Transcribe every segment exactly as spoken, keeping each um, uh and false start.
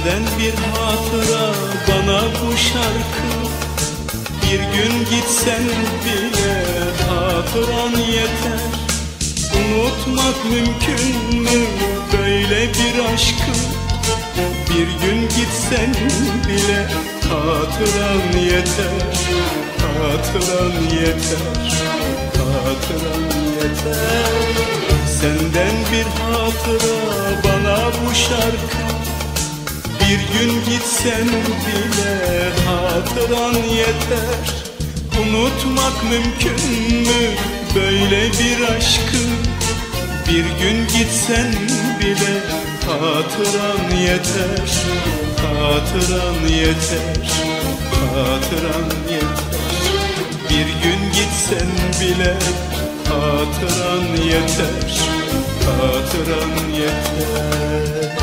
Senden bir hatıra bana bu şarkı. Bir gün gitsen bile hatıran yeter. Unutmak mümkün mü böyle bir aşkı? Bir gün gitsen bile hatıran yeter. Hatıran yeter, hatıran yeter. Senden bir hatıra bana bu şarkı. Bir gün gitsen bile hatıran yeter. Unutmak mümkün mü böyle bir aşkı? Bir gün gitsen bile hatıran yeter. Hatıran yeter, hatıran yeter. Bir gün gitsen bile hatıran yeter. Hatıran yeter.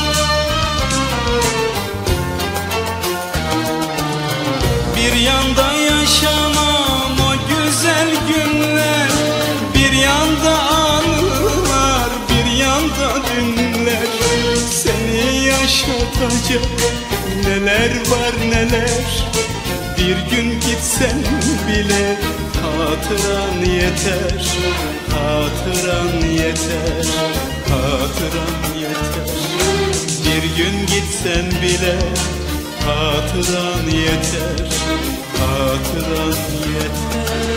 Bir yanda yaşanan o güzel günler, bir yanda anılar, bir yanda dünler. Seni yaşatacak neler var neler. Bir gün gitsen bile hatıran yeter. Hatıran yeter, hatıran yeter. Bir gün gitsen bile hatıran yeter. Hatıran yeter.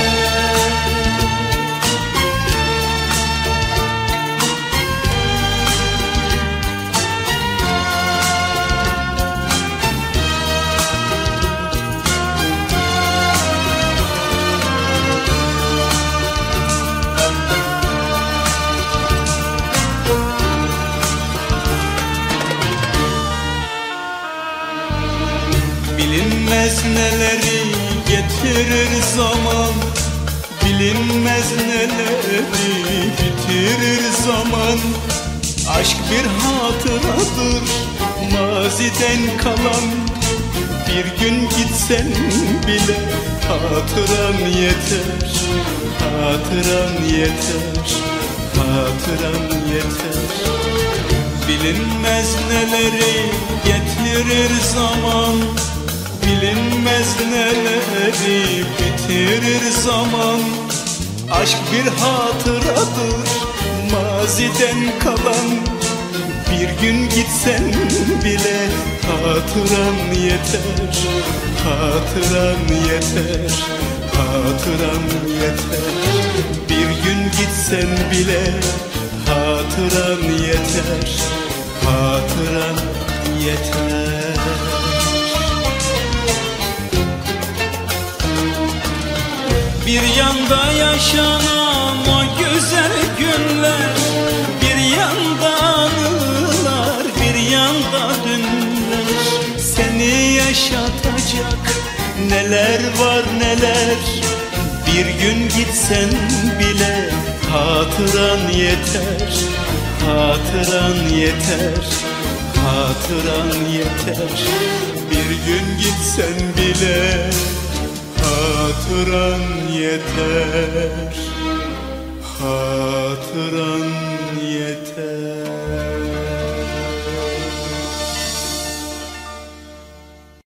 Bilinmez neleri getirir zaman, bilinmez neleri bitirir zaman. Aşk bir hatıradır maziden kalan. Bir gün gitsen bile hatıran yeter. Hatıran yeter, hatıran yeter. Bilinmez neleri getirir zaman, bilinmez neleri bitirir zaman. Aşk bir hatıradır maziden kalan. Bir gün gitsen bile hatıran yeter. Hatıran yeter, hatıran yeter. Bir gün gitsen bile hatıran yeter. Hatıran yeter. Bir yanda yaşanan o güzel günler, bir yanda anılar, bir yanda dünler. Seni yaşatacak neler var neler. Bir gün gitsen bile hatıran yeter. Hatıran yeter, hatıran yeter. Bir gün gitsen bile hatıran yeter. Hatıran yeter.